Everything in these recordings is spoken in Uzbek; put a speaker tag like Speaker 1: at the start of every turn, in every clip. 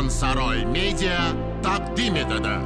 Speaker 1: Saroy Media taqdim etadi.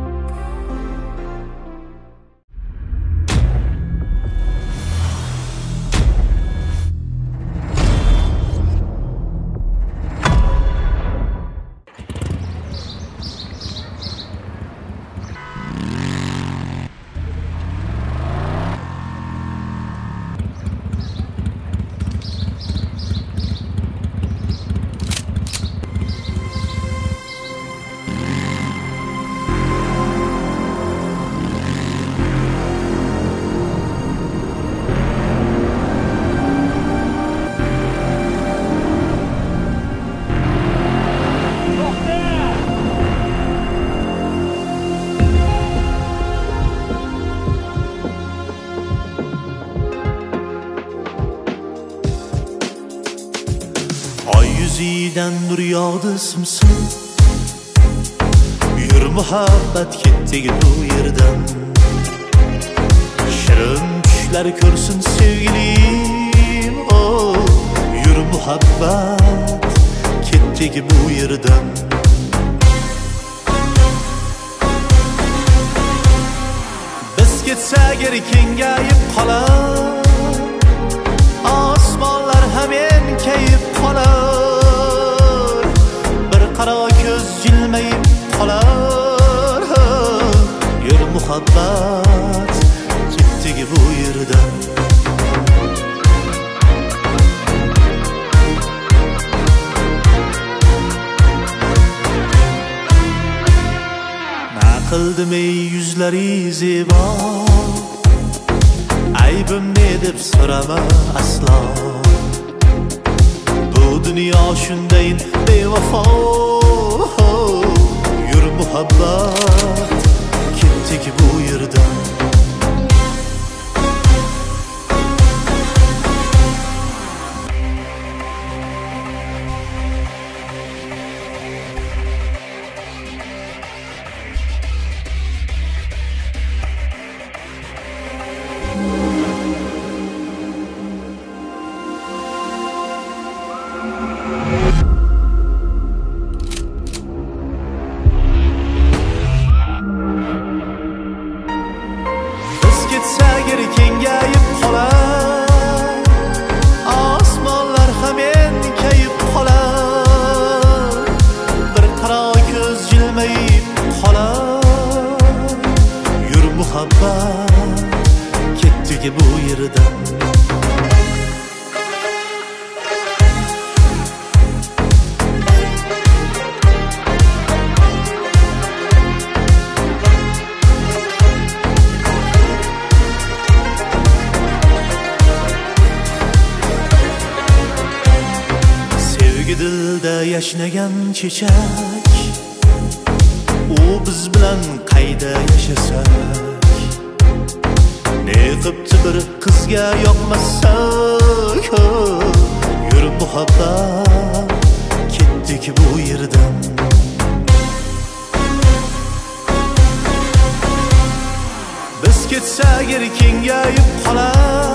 Speaker 2: Yüzüden nur yağdı sımsım. Yürü muhabbet kettik bu yerden. Şirin düşler körsün sevgilim, oh. Yürü muhabbet kettik bu yerden. Biz ketsek kengayib qolar, osmonlar hemen kayib qolar. Bir qaro ko'z jilmayib qolar. Yur muhabbat ketdik bu yerdan. Na qildim ey yuzlari zebo, aybim ne deb so'rama aslo. Bu dunyo shundayin bevafo. Yur muhabbat ketdik bu yerdan. Kengayib qolar, osmonlar hemen kayib qolar. Bir qaro ko'z jilmayib qolar. Yur muhabbat ketdik bu yerdan. Dilda yashnagan chechak, u biz bilan qayda yashasak. Ne qilibdi bir qizga yoqmasak. Yur muhabbat ketdik bu yerdan. Biz ketsak kengayib qolar,